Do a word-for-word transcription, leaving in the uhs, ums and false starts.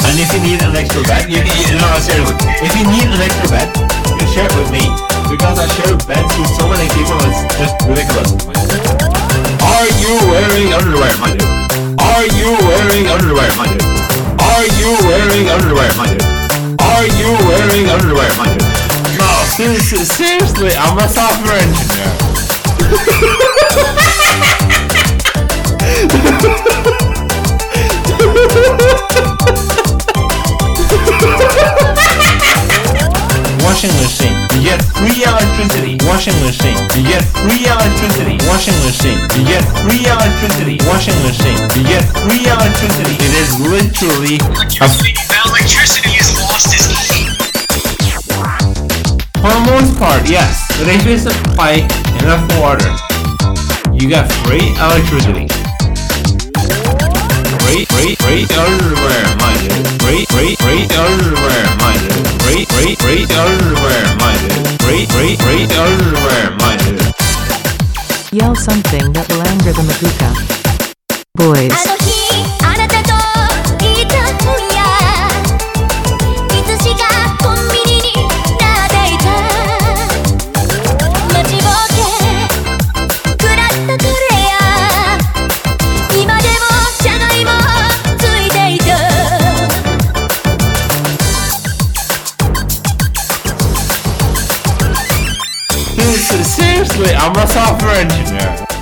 And if you need an extra bed, you, you, no, seriously, if you need an extra bed, you can share it with me. Because I share beds with so many people, it's just ridiculous. Are you wearing underwear, my dude? Are you wearing underwear, my dude? Are you wearing underwear, my dude? Are you wearing underwear, my dude? No, seriously, seriously, I'm a software engineer. Washing machine, you get free electricity. Washing machine, you get free electricity. Washing machine, you get free electricity. Washing machine, you get free electricity. It is literally Electricity, that electricity is lost as heat. For the most part, yes. But if you supply enough water, you get free electricity. Free, free, free underwear, my dude. Free, free, free underwear, my dude. Free, free, free underwear, my dude. Free, free, free underwear, my dude. Yell something that will anger the Makuka. Boys. あの日あなたといた今夜いつしかコンビニになっていた待ちぼうけ食らったカレーや今でもじゃがいもついていた Seriously, I'm a software engineer.